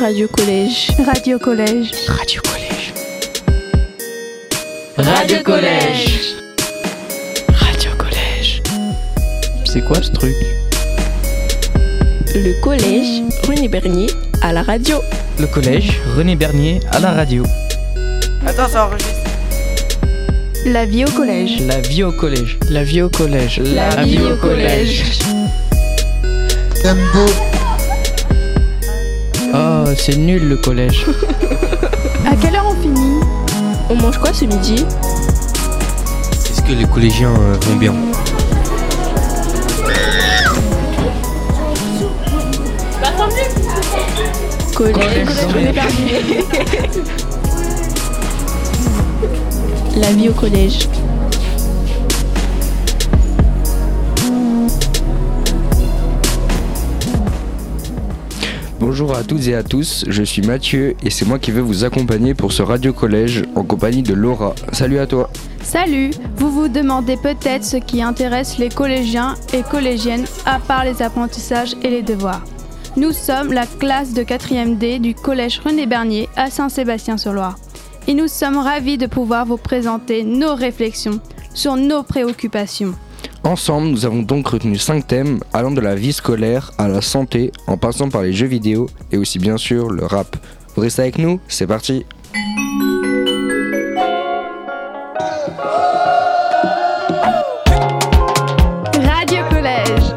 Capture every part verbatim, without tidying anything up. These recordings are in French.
Radio Collège. Radio Collège. Radio Collège. Radio Collège. Radio Collège. C'est quoi ce truc? Le collège René Bernier à la radio. Le collège René Bernier à la radio. Attends, ça enregistre. La vie au collège. La vie au collège. La vie au collège. La, La vie, vie au collège. Tempo. Oh, c'est nul le collège. À quelle heure on finit? On mange quoi ce midi? Est-ce que les collégiens euh, vont bien? Collège René Bernier. La vie au collège. Bonjour à toutes et à tous, je suis Mathieu et c'est moi qui vais vous accompagner pour ce Radio Collège en compagnie de Laura. Salut à toi. Salut. Vous vous demandez peut-être ce qui intéresse les collégiens et collégiennes à part les apprentissages et les devoirs. Nous sommes la classe de quatrième D du collège René Bernier à Saint-Sébastien-sur-Loire. Et nous sommes ravis de pouvoir vous présenter nos réflexions sur nos préoccupations. Ensemble, nous avons donc retenu cinq thèmes allant de la vie scolaire à la santé, en passant par les jeux vidéo et aussi bien sûr le rap. Vous restez avec nous, c'est parti. Radio Collège.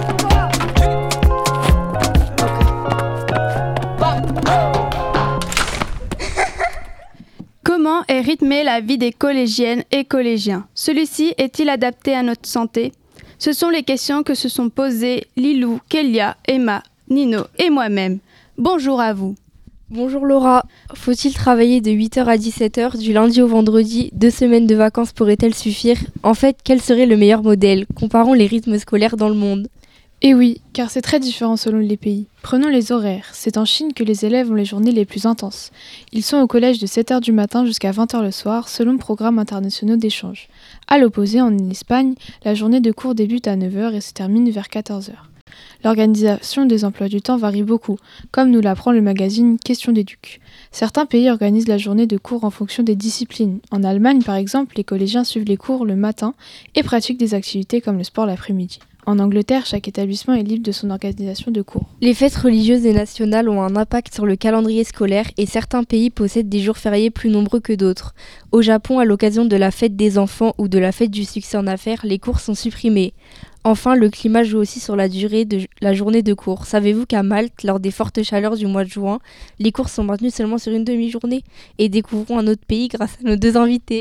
Comment est rythmée la vie des collégiennes et collégiens? Celui-ci est-il adapté à notre santé? Ce sont les questions que se sont posées Lilou, Kélia, Emma, Nino et moi-même. Bonjour à vous. Bonjour Laura. Faut-il travailler de huit heures à dix-sept heures du lundi au vendredi? Deux semaines de vacances pourraient-elles suffire? En fait, quel serait le meilleur modèle? Comparons les rythmes scolaires dans le monde. Eh oui, car c'est très différent selon les pays. Prenons les horaires. C'est en Chine que les élèves ont les journées les plus intenses. Ils sont au collège de sept heures du matin jusqu'à vingt heures le soir, selon programmes internationaux d'échange. À l'opposé, en Espagne, la journée de cours débute à neuf heures et se termine vers quatorze heures. L'organisation des emplois du temps varie beaucoup, comme nous l'apprend le magazine Question d'éduc. Certains pays organisent la journée de cours en fonction des disciplines. En Allemagne, par exemple, les collégiens suivent les cours le matin et pratiquent des activités comme le sport l'après-midi. En Angleterre, chaque établissement est libre de son organisation de cours. Les fêtes religieuses et nationales ont un impact sur le calendrier scolaire et certains pays possèdent des jours fériés plus nombreux que d'autres. Au Japon, à l'occasion de la fête des enfants ou de la fête du succès en affaires, les cours sont supprimés. Enfin, le climat joue aussi sur la durée de la journée de cours. Savez-vous qu'à Malte, lors des fortes chaleurs du mois de juin, les cours sont maintenus seulement sur une demi-journée? Et découvrons un autre pays grâce à nos deux invités.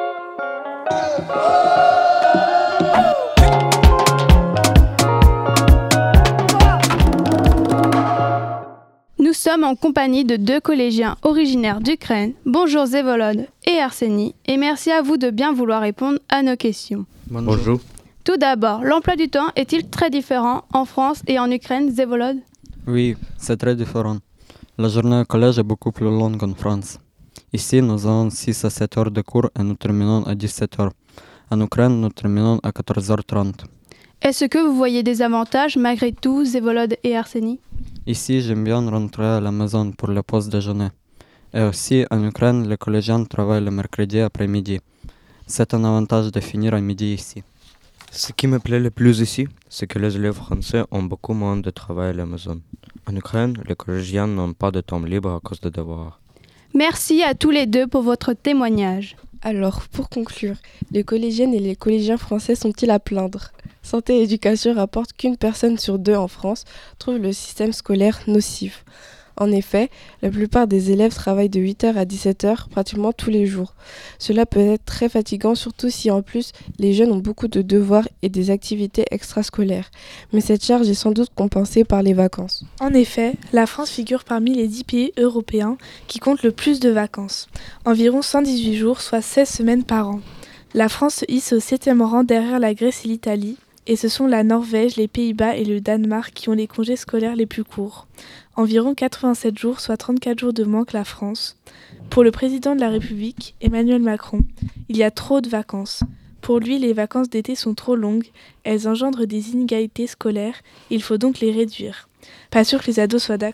Nous sommes en compagnie de deux collégiens originaires d'Ukraine. Bonjour Zévolod et Arsenie, et merci à vous de bien vouloir répondre à nos questions. Bonjour. Tout d'abord, l'emploi du temps est-il très différent en France et en Ukraine, Zévolod? Oui, c'est très différent. La journée au collège est beaucoup plus longue en France. Ici, nous avons six à sept heures de cours et nous terminons à dix-sept heures. En Ukraine, nous terminons à quatorze heures trente. Est-ce que vous voyez des avantages malgré tout, Zévolod et Arsenie? Ici, j'aime bien rentrer à la maison pour la pause déjeuner. Et aussi, en Ukraine, les collégiens travaillent le mercredi après-midi. C'est un avantage de finir à midi ici. Ce qui me plaît le plus ici, c'est que les élèves français ont beaucoup moins de travail à la maison. En Ukraine, les collégiens n'ont pas de temps libre à cause des devoirs. Merci à tous les deux pour votre témoignage. Alors, pour conclure, les collégiennes et les collégiens français sont-ils à plaindre? Santé et éducation rapportent qu'une personne sur deux en France trouve le système scolaire nocif. En effet, la plupart des élèves travaillent de huit heures à dix-sept heures pratiquement tous les jours. Cela peut être très fatigant, surtout si en plus les jeunes ont beaucoup de devoirs et des activités extrascolaires. Mais cette charge est sans doute compensée par les vacances. En effet, la France figure parmi les dix pays européens qui comptent le plus de vacances. Environ cent dix-huit jours, soit seize semaines par an. La France se hisse au septième rang derrière la Grèce et l'Italie. Et ce sont la Norvège, les Pays-Bas et le Danemark qui ont les congés scolaires les plus courts. Environ quatre-vingt-sept jours, soit trente-quatre jours de moins que la France. Pour le président de la République, Emmanuel Macron, il y a trop de vacances. Pour lui, les vacances d'été sont trop longues, elles engendrent des inégalités scolaires, il faut donc les réduire. Pas sûr que les ados soient d'accord.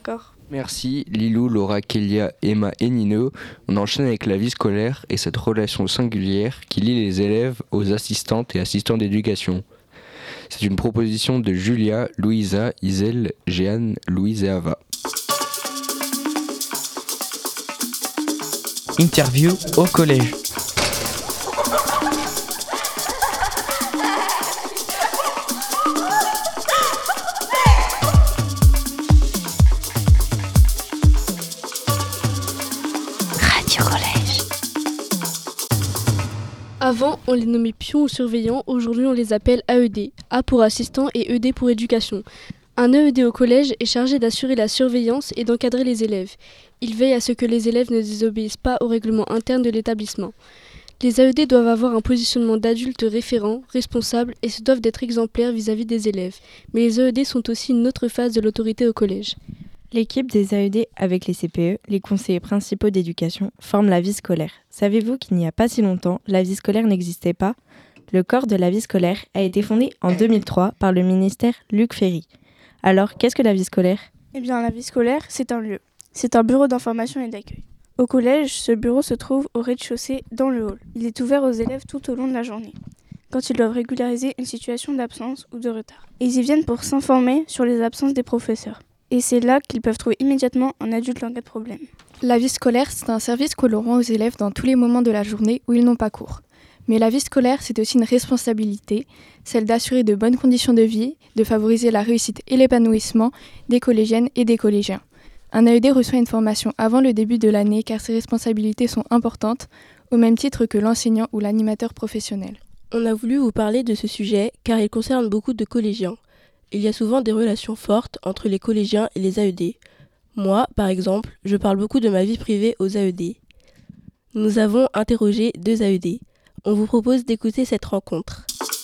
Merci Lilou, Laura, Kélia, Emma et Nino. On enchaîne avec la vie scolaire et cette relation singulière qui lie les élèves aux assistantes et assistants d'éducation. C'est une proposition de Julia, Louisa, Isel, Jeanne, Louise et Ava. Interview au collège. Avant, on les nommait pions ou surveillants, aujourd'hui on les appelle A E D. A pour assistant et E D pour éducation. Un A E D au collège est chargé d'assurer la surveillance et d'encadrer les élèves. Il veille à ce que les élèves ne désobéissent pas au règlement interne de l'établissement. Les A E D doivent avoir un positionnement d'adulte référent, responsable et se doivent d'être exemplaires vis-à-vis des élèves. Mais les A E D sont aussi une autre phase de l'autorité au collège. L'équipe des A E D avec les C P E, les conseillers principaux d'éducation, forme la vie scolaire. Savez-vous qu'il n'y a pas si longtemps, la vie scolaire n'existait pas ? Le corps de la vie scolaire a été fondé en deux mille trois par le ministère Luc Ferry. Alors, qu'est-ce que la vie scolaire ? Eh bien, la vie scolaire, c'est un lieu. C'est un bureau d'information et d'accueil. Au collège, ce bureau se trouve au rez-de-chaussée, dans le hall. Il est ouvert aux élèves tout au long de la journée, quand ils doivent régulariser une situation d'absence ou de retard. Ils y viennent pour s'informer sur les absences des professeurs. Et c'est là qu'ils peuvent trouver immédiatement un adulte en cas de problème. La vie scolaire, c'est un service que l'on rend aux élèves dans tous les moments de la journée où ils n'ont pas cours. Mais la vie scolaire, c'est aussi une responsabilité, celle d'assurer de bonnes conditions de vie, de favoriser la réussite et l'épanouissement des collégiennes et des collégiens. Un A E D reçoit une formation avant le début de l'année car ses responsabilités sont importantes, au même titre que l'enseignant ou l'animateur professionnel. On a voulu vous parler de ce sujet car il concerne beaucoup de collégiens. Il y a souvent des relations fortes entre les collégiens et les A E D. Moi, par exemple, je parle beaucoup de ma vie privée aux A E D. Nous avons interrogé deux A E D. On vous propose d'écouter cette rencontre.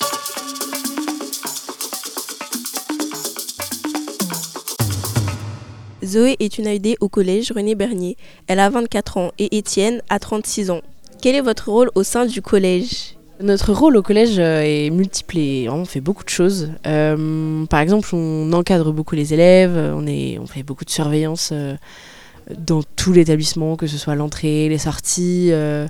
Zoé est une A E D au collège René Bernier. Elle a vingt-quatre ans et Étienne a trente-six ans. Quel est votre rôle au sein du collège ? Notre rôle au collège est multiple et on fait beaucoup de choses. Euh, par exemple, on encadre beaucoup les élèves, on, est, on fait beaucoup de surveillance euh, dans tout l'établissement, que ce soit l'entrée, les sorties, euh,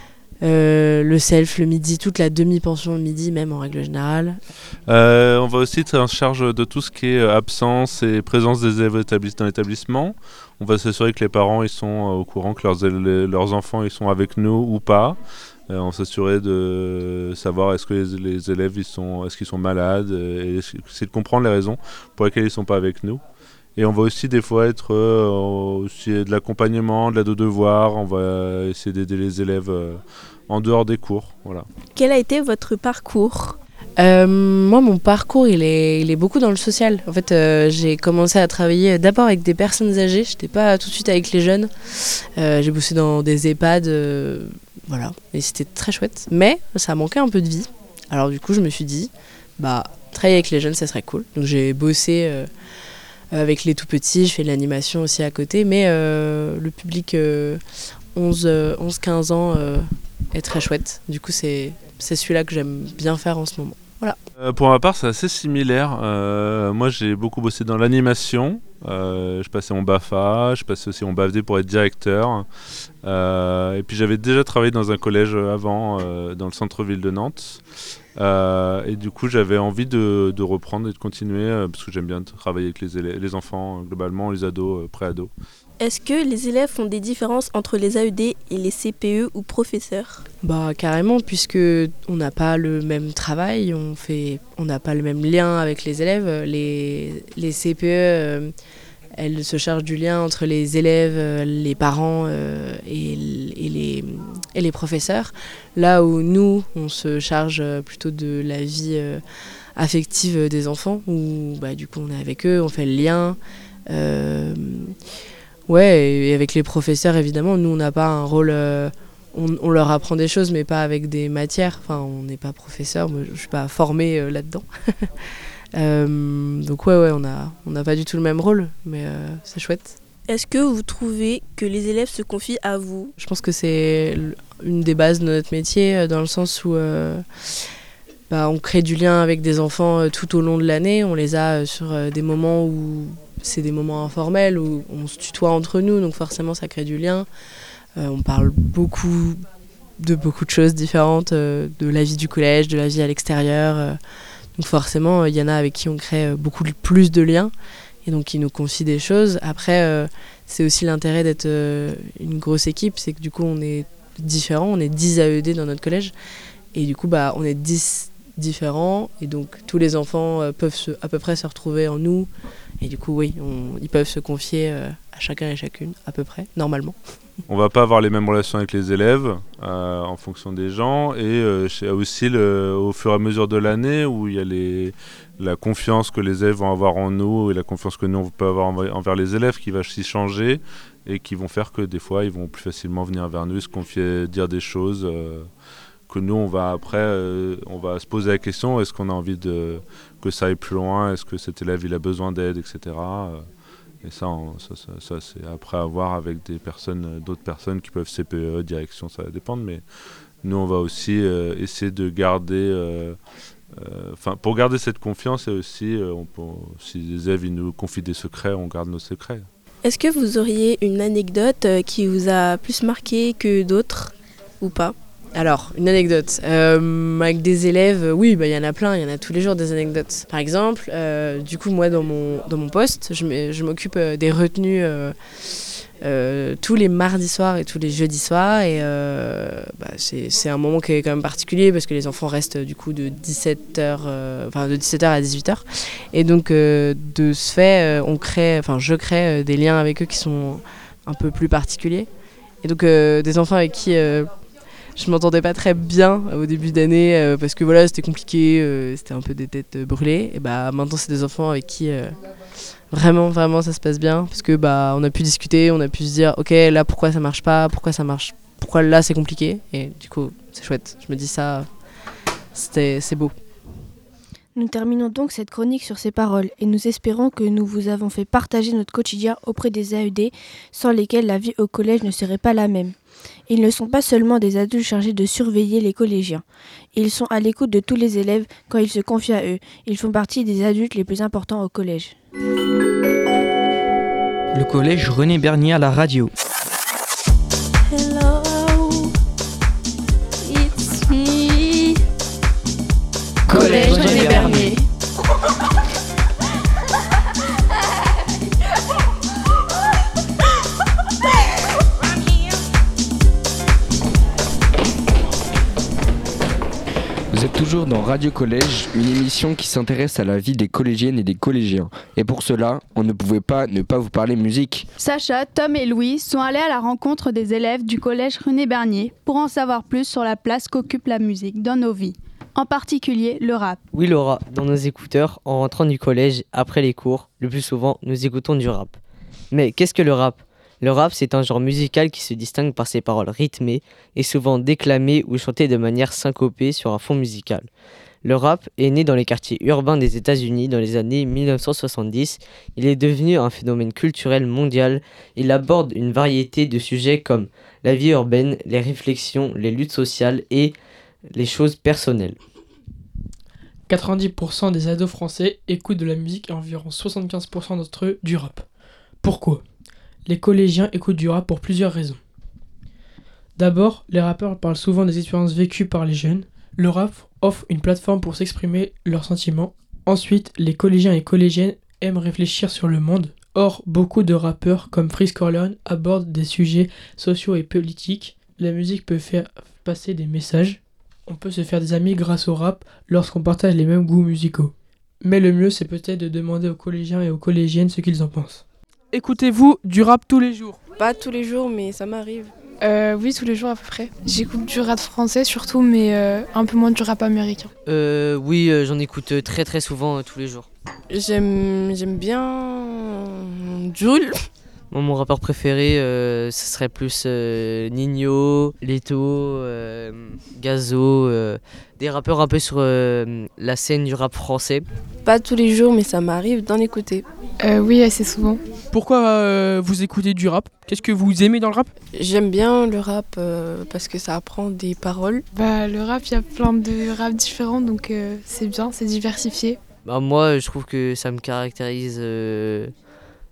euh, le self le midi, toute la demi-pension le midi même en règle générale. Euh, on va aussi être en charge de tout ce qui est absence et présence des élèves dans l'établissement. On va s'assurer que les parents ils sont au courant que leurs, élèves, leurs enfants ils sont avec nous ou pas. Euh, on s'assurait de savoir est-ce que les, les élèves ils sont, est-ce qu'ils sont malades, et c'est de comprendre les raisons pour lesquelles ils ne sont pas avec nous. Et on va aussi des fois être euh, aussi de l'accompagnement, de l'aide aux devoirs, on va essayer d'aider les élèves euh, en dehors des cours. Voilà. Quel a été votre parcours ? Euh, moi, mon parcours, il est, il est beaucoup dans le social. En fait, euh, j'ai commencé à travailler d'abord avec des personnes âgées. Je n'étais pas tout de suite avec les jeunes. Euh, j'ai bossé dans des EHPAD, euh, voilà, et c'était très chouette. Mais ça manquait un peu de vie. Alors du coup, je me suis dit, bah, travailler avec les jeunes, ça serait cool. Donc j'ai bossé euh, avec les tout petits. Je fais de l'animation aussi à côté. Mais euh, le public euh, onze quinze ans euh, est très chouette. Du coup, c'est, c'est celui-là que j'aime bien faire en ce moment. Voilà. Euh, pour ma part, c'est assez similaire. Euh, moi, j'ai beaucoup bossé dans l'animation. Euh, je passais mon B A F A, je passais aussi mon B A F D pour être directeur. Euh, et puis, j'avais déjà travaillé dans un collège avant, euh, dans le centre-ville de Nantes. Euh, et du coup, j'avais envie de, de reprendre et de continuer, euh, parce que j'aime bien travailler avec les, élèves, les enfants, euh, globalement, les ados, euh, pré-ados. Est-ce que les élèves font des différences entre les A E D et les C P E ou professeurs ? Bah carrément, puisque on n'a pas le même travail, on fait, on n'a pas le même lien avec les élèves. Les, les C P E, euh, elles se chargent du lien entre les élèves, les parents euh, et, et, les, et les professeurs. Là où nous, on se charge plutôt de la vie euh, affective des enfants, où bah, du coup on est avec eux, on fait le lien. Euh, Ouais, et avec les professeurs, évidemment, nous, on n'a pas un rôle... Euh, on, on leur apprend des choses, mais pas avec des matières. Enfin, on n'est pas professeur, moi, je ne suis pas formée euh, là-dedans. euh, donc ouais, ouais, on n'a on a pas du tout le même rôle, mais euh, c'est chouette. Est-ce que vous trouvez que les élèves se confient à vous ? Je pense que c'est une des bases de notre métier, dans le sens où... Euh, bah, on crée du lien avec des enfants euh, tout au long de l'année. On les a euh, sur euh, des moments où... c'est des moments informels où on se tutoie entre nous, donc forcément ça crée du lien. Euh, on parle beaucoup de beaucoup de choses différentes, euh, de la vie du collège, de la vie à l'extérieur. Euh, donc forcément, il y en a avec qui on crée beaucoup plus de liens et donc qui nous confient des choses. Après, euh, c'est aussi l'intérêt d'être euh, une grosse équipe, c'est que du coup on est différents, on est dix A E D dans notre collège et du coup bah, on est dix différents et donc tous les enfants euh, peuvent se, à peu près se retrouver en nous et du coup oui, on, ils peuvent se confier euh, à chacun et chacune à peu près, normalement. On va pas avoir les mêmes relations avec les élèves euh, en fonction des gens et euh, aussi le, au fur et à mesure de l'année où il y a les, la confiance que les élèves vont avoir en nous et la confiance que nous on peut avoir envers les élèves qui va s'y changer et qui vont faire que des fois ils vont plus facilement venir vers nous, se confier, dire des choses euh, que nous on va après euh, on va se poser la question, est-ce qu'on a envie de, que ça aille plus loin, est-ce que cet élève il a besoin d'aide, et cetera. Et ça, on, ça, ça, ça c'est après à voir avec des personnes, d'autres personnes qui peuvent C P E, direction, ça va dépendre. Mais nous, on va aussi euh, essayer de garder, enfin, euh, euh, pour garder cette confiance et aussi, euh, on peut, si les élèves ils nous confient des secrets, on garde nos secrets. Est-ce que vous auriez une anecdote qui vous a plus marqué que d'autres ou pas ? Alors, une anecdote. Euh, avec des élèves, oui, bah, y en a plein, il y en a tous les jours des anecdotes. Par exemple, euh, du coup, moi, dans mon, dans mon poste, je, je m'occupe des retenues euh, euh, tous les mardis soirs et tous les jeudis soirs. Et euh, bah, c'est, c'est un moment qui est quand même particulier parce que les enfants restent du coup de dix-sept heures, euh, enfin, de dix-sept heures à dix-huit heures. Et donc, euh, de ce fait, on crée, enfin, je crée des liens avec eux qui sont un peu plus particuliers. Et donc, euh, des enfants avec qui... Euh, je m'entendais pas très bien au début d'année euh, parce que voilà, c'était compliqué, euh, c'était un peu des têtes euh, brûlées. Et bah maintenant c'est des enfants avec qui euh, vraiment vraiment ça se passe bien parce que bah on a pu discuter, on a pu se dire ok là pourquoi ça marche pas, pourquoi ça marche, pourquoi là c'est compliqué et du coup c'est chouette. Je me dis ça, c'était c'est beau. Nous terminons donc cette chronique sur ces paroles et nous espérons que nous vous avons fait partager notre quotidien auprès des A E D sans lesquels la vie au collège ne serait pas la même. Ils ne sont pas seulement des adultes chargés de surveiller les collégiens. Ils sont à l'écoute de tous les élèves quand ils se confient à eux. Ils font partie des adultes les plus importants au collège. Le collège René Bernier à la radio. Hello, it's me. Collège René Bernier. Vous êtes toujours dans Radio Collège, une émission qui s'intéresse à la vie des collégiennes et des collégiens. Et pour cela, on ne pouvait pas ne pas vous parler musique. Sacha, Tom et Louis sont allés à la rencontre des élèves du collège René Bernier pour en savoir plus sur la place qu'occupe la musique dans nos vies, en particulier le rap. Oui Laura, dans nos écouteurs, en rentrant du collège, après les cours, le plus souvent, nous écoutons du rap. Mais qu'est-ce que le rap ? Le rap, c'est un genre musical qui se distingue par ses paroles rythmées et souvent déclamées ou chantées de manière syncopée sur un fond musical. Le rap est né dans les quartiers urbains des États-Unis dans les années mille neuf cent soixante-dix. Il est devenu un phénomène culturel mondial. Il aborde une variété de sujets comme la vie urbaine, les réflexions, les luttes sociales et les choses personnelles. quatre-vingt-dix pour cent des ados français écoutent de la musique et environ soixante-quinze pour cent d'entre eux du rap. Pourquoi ? Les collégiens écoutent du rap pour plusieurs raisons. D'abord, les rappeurs parlent souvent des expériences vécues par les jeunes. Le rap offre une plateforme pour s'exprimer leurs sentiments. Ensuite, les collégiens et collégiennes aiment réfléchir sur le monde. Or, beaucoup de rappeurs comme Freeze Corleone abordent des sujets sociaux et politiques. La musique peut faire passer des messages. On peut se faire des amis grâce au rap lorsqu'on partage les mêmes goûts musicaux. Mais le mieux, c'est peut-être de demander aux collégiens et aux collégiennes ce qu'ils en pensent. Écoutez-vous du rap tous les jours ? Pas tous les jours, mais ça m'arrive. Euh, oui, tous les jours à peu près. J'écoute du rap français surtout, mais euh, un peu moins du rap américain. Euh, oui, euh, j'en écoute très très souvent euh, tous les jours. J'aime, j'aime bien Jul. Moi, mon rappeur préféré, euh, ce serait plus euh, Nino, Leto, euh, Gazo, euh, des rappeurs un peu sur euh, la scène du rap français. Pas tous les jours, mais ça m'arrive d'en écouter. Euh, oui, assez souvent. Pourquoi euh, vous écoutez du rap ? Qu'est-ce que vous aimez dans le rap ? J'aime bien le rap euh, parce que ça apprend des paroles. Bah, le rap, il y a plein de rap différents, donc euh, c'est bien, c'est diversifié. Bah, moi, je trouve que ça me caractérise... Euh,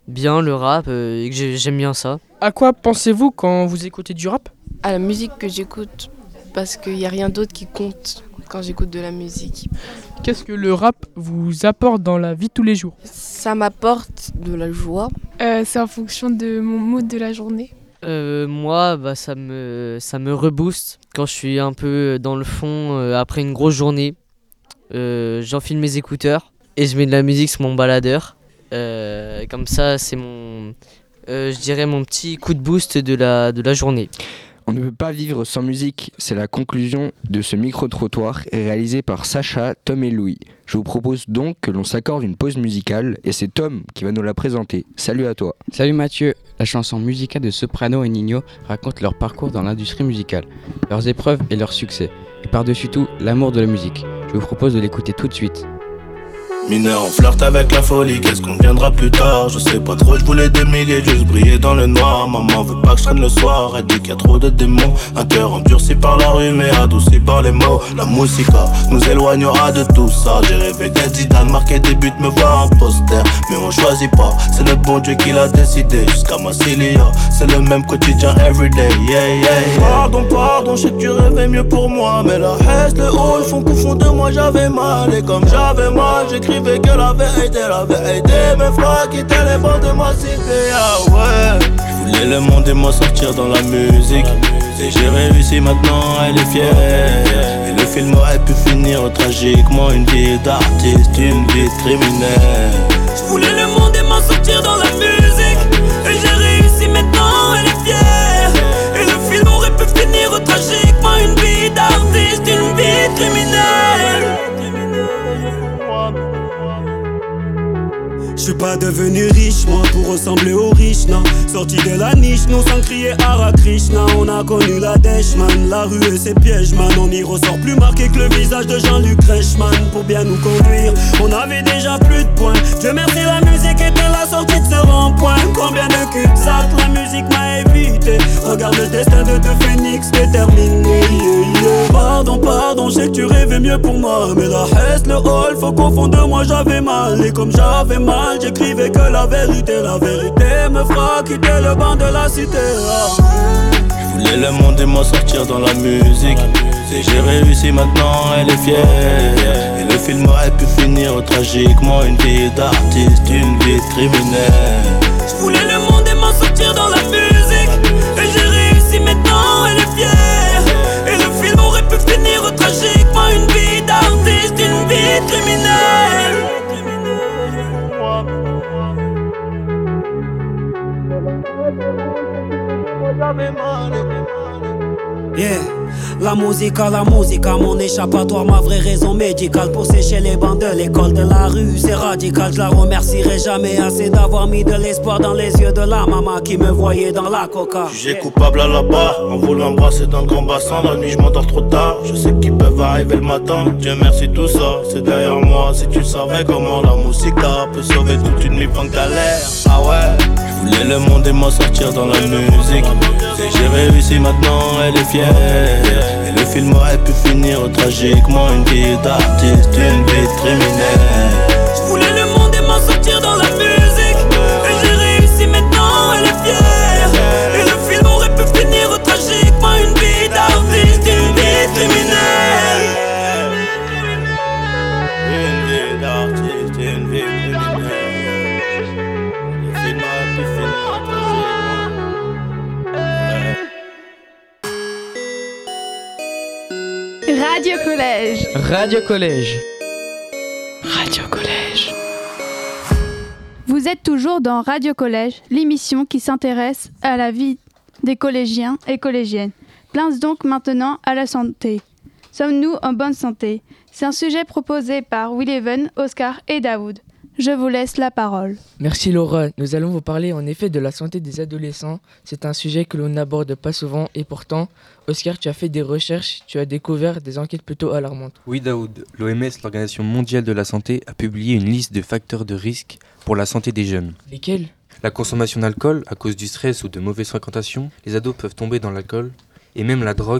bien le rap euh, et que j'ai- j'aime bien ça. À quoi pensez-vous quand vous écoutez du rap? À la musique que j'écoute, parce qu'il n'y a rien d'autre qui compte quand j'écoute de la musique. Qu'est-ce que le rap vous apporte dans la vie de tous les jours? Ça m'apporte de la joie. Euh, c'est en fonction de mon mood de la journée. Euh, moi, bah, ça me, ça me rebooste quand je suis un peu dans le fond euh, après une grosse journée. Euh, j'enfile mes écouteurs et je mets de la musique sur mon baladeur. Euh, comme ça, c'est mon, euh, je dirais mon petit coup de boost de la, de la journée. On ne peut pas vivre sans musique, c'est la conclusion de ce micro-trottoir réalisé par Sacha, Tom et Louis. Je vous propose donc que l'on s'accorde une pause musicale et c'est Tom qui va nous la présenter. Salut à toi. Salut Mathieu. La chanson musicale de Soprano et Nino raconte leur parcours dans l'industrie musicale, leurs épreuves et leurs succès, et par-dessus tout, l'amour de la musique. Je vous propose de l'écouter tout de suite. Mineur, on flirte avec la folie, qu'est-ce qu'on viendra plus tard? Je sais pas trop, je voulais des milliers, juste briller dans le noir. Maman veut pas que je traîne le soir, elle dit qu'il y a trop de démons. Un cœur endurci par la rue, mais adouci par les mots. La musica nous éloignera de tout ça. J'ai rêvé d'être Zidane, marquer des buts, me voir un poster. Mais on choisit pas, c'est notre bon Dieu qui l'a décidé. Jusqu'à Massilia, c'est le même quotidien everyday, yeah, yeah, yeah. Pardon, pardon, je sais que tu rêvais mieux pour moi. Mais la reste, le haut, le fond qu'au fond de moi j'avais mal. Et comme j'avais mal, j'écris que la vérité, la vérité me fera quitter les bords de ma cité. Ah ouais, je voulais le monde et moi sortir dans la musique. Et j'ai réussi, maintenant elle est fière. Et le film aurait pu finir tragiquement. Une vie d'artiste, une vie de criminel. Je voulais le monde et m'en sortir dans la musique. Et j'ai réussi, maintenant elle est fière. Et le film aurait pu finir tragiquement. Une vie d'artiste, une vie de criminel. Je suis pas devenu riche, moi, pour ressembler aux riches, non. Sorti de la niche, nous sans crier Hare Krishna. On a connu la dèche, man, la rue et ses pièges, man. On y ressort plus marqué que le visage de Jean-Luc Reichmann. Pour bien nous conduire, on avait déjà plus de points. Dieu merci, la musique était la sortie de ce rond-point. Combien de cul-de-sac la musique m'a évité. Regarde le destin de deux phénix déterminé, yeah, yeah. Pardon, pardon, je sais que tu rêvais mieux pour moi. Mais la reste, le hall, faut qu'au fond de moi j'avais mal. Et comme j'avais mal, j'écrivais que la vérité, la vérité me fera quitter le banc de la cité. Oh. Je voulais le monde et moi sortir dans la musique. Et j'ai réussi, maintenant elle est fière. Et le film aurait pu finir tragiquement. Une vie d'artiste, une vie de criminel. Je voulais le monde et m'en sortir dans la musique. Et j'ai réussi, maintenant elle est fière. Et le film aurait pu finir tragiquement. Une vie d'artiste, une vie de criminel. Yeah, la musique à la musique, à mon échappatoire, ma vraie raison médicale pour sécher les bancs de l'école de la rue, c'est radical. Je la remercierai jamais assez d'avoir mis de l'espoir dans les yeux de la maman qui me voyait dans la coca. Jugé coupable à la barre, en voulant embrasser dans le grand bassin. La nuit je m'endors trop tard, je sais qu'ils peuvent arriver le matin. Dieu merci tout ça, c'est derrière moi. Si tu savais comment la musique peut sauver toute une nuit pleine de galère. Ah ouais, je voulais le monde et m'en sortir dans la musique. Et j'ai réussi, maintenant elle est fière. Et le film aurait pu finir tragiquement. Une vie d'artiste, une vie de criminel. Je voulais le monde et m'en sortir dans la musique. Et j'ai réussi, maintenant elle est fière. Et le film aurait pu finir tragiquement. Une vie d'artiste, une vie de criminel. Une vie d'artiste, une vie de criminel. Le film aurait pu finir tragiquement. Radio Collège. Radio Collège. Radio Collège. Vous êtes toujours dans Radio Collège, l'émission qui s'intéresse à la vie des collégiens et collégiennes. Place donc maintenant à la santé. Sommes-nous en bonne santé? C'est un sujet proposé par Will-Even, Oscar et Daoud. Je vous laisse la parole. Merci Laura. Nous allons vous parler en effet de la santé des adolescents. C'est un sujet que l'on n'aborde pas souvent et pourtant, Oscar, tu as fait des recherches, tu as découvert des enquêtes plutôt alarmantes. Oui Daoud, l'O M S, l'Organisation mondiale de la santé, a publié une liste de facteurs de risque pour la santé des jeunes. Lesquels? La consommation d'alcool, à cause du stress ou de mauvaises fréquentations, les ados peuvent tomber dans l'alcool, et même la drogue,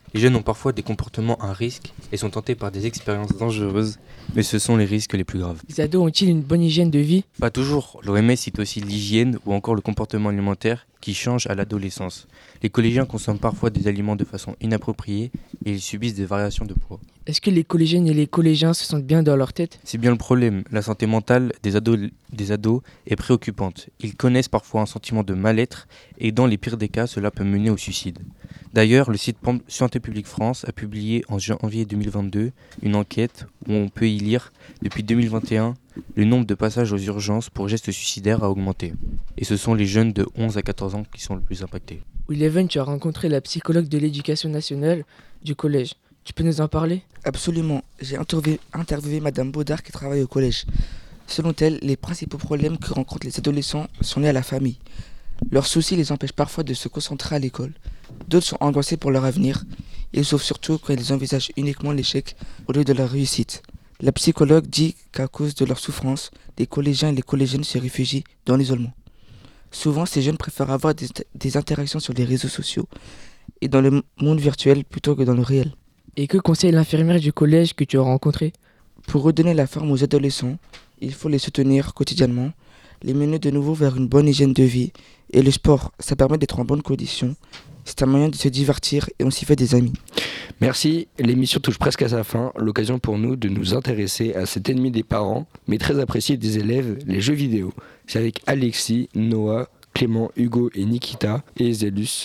Les jeunes ont parfois des comportements à risque et sont tentés par des expériences dangereuses, mais ce sont les risques les plus graves. Les ados ont-ils une bonne hygiène de vie? Pas toujours. L'O M S cite aussi l'hygiène ou encore le comportement alimentaire qui change à l'adolescence. Les collégiens consomment parfois des aliments de façon inappropriée et ils subissent des variations de poids. Est-ce que les collégiennes et les collégiens se sentent bien dans leur tête? C'est bien le problème. La santé mentale des ados, des ados est préoccupante. Ils connaissent parfois un sentiment de mal-être et dans les pires des cas, cela peut mener au suicide. D'ailleurs, le site Santé publique France a publié en janvier deux mille vingt-deux une enquête où on peut y lire depuis deux mille vingt et un, le nombre de passages aux urgences pour gestes suicidaires a augmenté. Et ce sont les jeunes de onze à quatorze ans qui sont le plus impactés. Eleven, tu as rencontré la psychologue de l'éducation nationale du collège. Tu peux nous en parler? Absolument. J'ai interviewé, interviewé Madame Baudard qui travaille au collège. Selon elle, les principaux problèmes que rencontrent les adolescents sont liés à la famille. Leurs soucis les empêchent parfois de se concentrer à l'école. D'autres sont angoissés pour leur avenir. Ils souffrent surtout quand ils envisagent uniquement l'échec au lieu de la réussite. La psychologue dit qu'à cause de leur souffrance, les collégiens et les collégiennes se réfugient dans l'isolement. Souvent, ces jeunes préfèrent avoir des, des interactions sur les réseaux sociaux et dans le monde virtuel plutôt que dans le réel. Et que conseille l'infirmière du collège que tu as rencontrée? Pour redonner la forme aux adolescents, il faut les soutenir quotidiennement, les mener de nouveau vers une bonne hygiène de vie. Et le sport, ça permet d'être en bonne condition. C'est un moyen de se divertir et on s'y fait des amis. Merci, l'émission touche presque à sa fin, l'occasion pour nous de nous intéresser à cet ennemi des parents, mais très apprécié des élèves, les jeux vidéo. C'est avec Alexis, Noah, Clément, Hugo et Nikita et Zélus.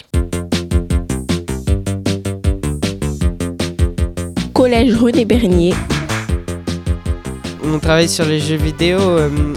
Collège René Bernier. On travaille sur les jeux vidéo. Euh...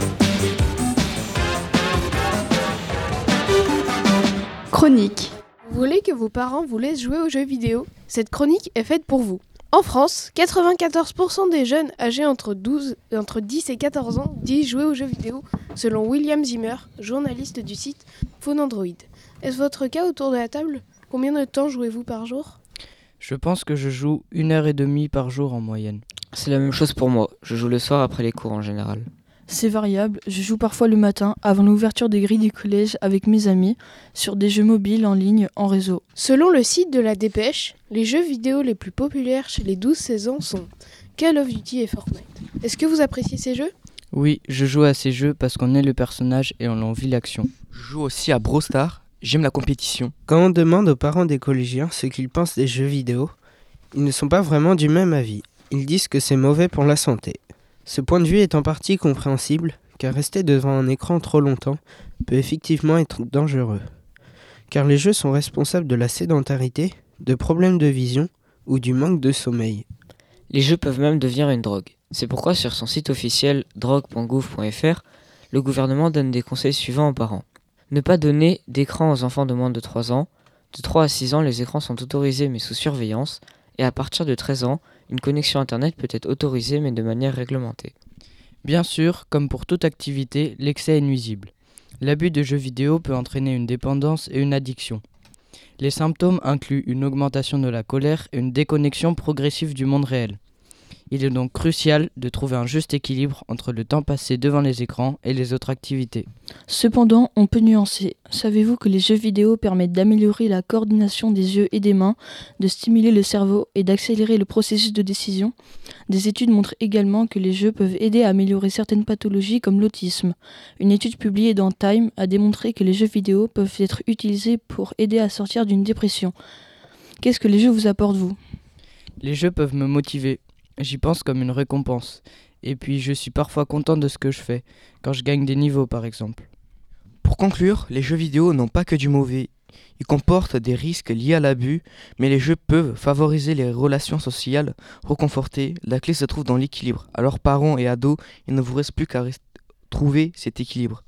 Chronique. Vous voulez que vos parents vous laissent jouer aux jeux vidéo? Cette chronique est faite pour vous. En France, quatre-vingt-quatorze pour cent des jeunes âgés entre, douze, entre dix et quatorze ans disent jouer aux jeux vidéo, selon William Zimmer, journaliste du site Phone Android. Est-ce votre cas autour de la table? Combien de temps jouez-vous par jour? Je pense que je joue une heure et demie par jour en moyenne. C'est la même chose pour moi. Je joue le soir après les cours en général. C'est variable. Je joue parfois le matin, avant l'ouverture des grilles du collège, avec mes amis, sur des jeux mobiles en ligne, en réseau. Selon le site de la Dépêche, les jeux vidéo les plus populaires chez les douze seize ans sont Call of Duty et Fortnite. Est-ce que vous appréciez ces jeux? Oui, je joue à ces jeux parce qu'on est le personnage et on en vit l'action. Je joue aussi à Brawl Stars. J'aime la compétition. Quand on demande aux parents des collégiens ce qu'ils pensent des jeux vidéo, ils ne sont pas vraiment du même avis. Ils disent que c'est mauvais pour la santé. Ce point de vue est en partie compréhensible, car rester devant un écran trop longtemps peut effectivement être dangereux. Car les jeux sont responsables de la sédentarité, de problèmes de vision ou du manque de sommeil. Les jeux peuvent même devenir une drogue. C'est pourquoi sur son site officiel drogue point gouv point f r, le gouvernement donne des conseils suivants aux parents. Ne pas donner d'écran aux enfants de moins de trois ans. De trois à six ans, les écrans sont autorisés mais sous surveillance. Et à partir de treize ans, une connexion Internet peut être autorisée mais de manière réglementée. Bien sûr, comme pour toute activité, l'excès est nuisible. L'abus de jeux vidéo peut entraîner une dépendance et une addiction. Les symptômes incluent une augmentation de la colère et une déconnexion progressive du monde réel. Il est donc crucial de trouver un juste équilibre entre le temps passé devant les écrans et les autres activités. Cependant, on peut nuancer. Savez-vous que les jeux vidéo permettent d'améliorer la coordination des yeux et des mains, de stimuler le cerveau et d'accélérer le processus de décision? Des études montrent également que les jeux peuvent aider à améliorer certaines pathologies comme l'autisme. Une étude publiée dans Time a démontré que les jeux vidéo peuvent être utilisés pour aider à sortir d'une dépression. Qu'est-ce que les jeux vous apportent, vous? Les jeux peuvent me motiver. J'y pense comme une récompense. Et puis je suis parfois content de ce que je fais, quand je gagne des niveaux par exemple. Pour conclure, les jeux vidéo n'ont pas que du mauvais. Ils comportent des risques liés à l'abus, mais les jeux peuvent favoriser les relations sociales, reconforter. La clé se trouve dans l'équilibre. Alors parents et ados, il ne vous reste plus qu'à rest- trouver cet équilibre.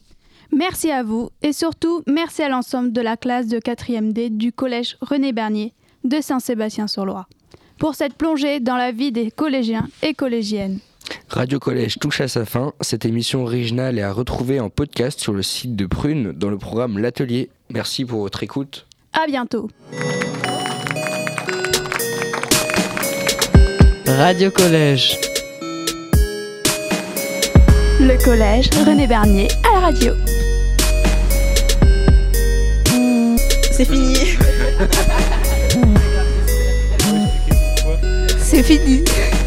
Merci à vous et surtout merci à l'ensemble de la classe de quatrième D du collège René Bernier de Saint-Sébastien-sur-Loire pour cette plongée dans la vie des collégiens et collégiennes. Radio Collège touche à sa fin. Cette émission originale est à retrouver en podcast sur le site de Prune dans le programme L'Atelier. Merci pour votre écoute. À bientôt. Radio Collège. Le collège René Bernier à la radio. C'est fini. c'est fini.